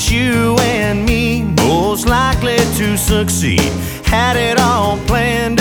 just you and me, most likely to succeed. Had it all planned